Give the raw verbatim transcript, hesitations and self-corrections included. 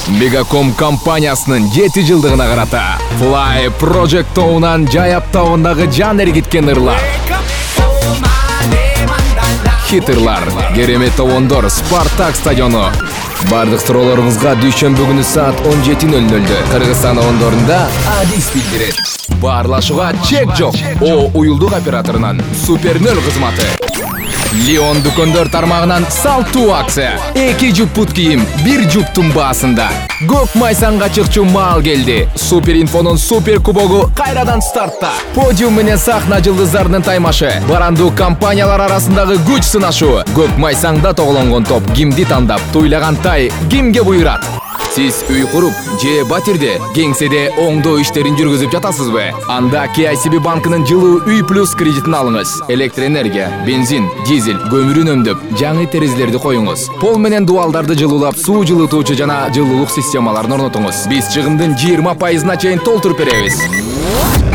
Мегаком компаниясынын жети жылдыгына карата Fly Project тобунан жай аптабындагы жан эргиткен ырлар. Хит ырлар, керемет тобондор, Спартак стадиону. Бардык суроолоруңузга дүйшөмбү күнү саат он жети нөл нөлдө Кыргызстан ондорунда Адис билдирет. Баарлашууга чек жок. О уюлдук операторунан Супер нөл кызматы. Леон дүкөндөр тармагынан салтуу акция. Эки жуп бут кийим, бир жуптун баасында. Көк майсанга чыкчу маал келди. Супер инфонун супер кубогу кайрадан стартта. Подиум менен сахна жылдыздарынын таймашы. Барандуу компаниялар арасындагы күч сынашуу. Көк майсаңда тоглонгон топ кимди тандап, туйлаган тай кимге буйрат? Сиз үй куруп, же батирде, кеңседе оңдоо иштерин жүргүзүп жатасызбы? Анда кей ай си би банкынын жылуу үй плюс кредитин алыңыз. Электр энергия, бензин, дизель, көмүр үнөмдөп, жаңы терезелерди коюңуз. Пол менен дуалдарды жылуулап, суу жылытуучу жана жылуулук системаларын орнотуңуз. Биз чыгымдын жыйырма пайызына чейин толтуруп беребиз.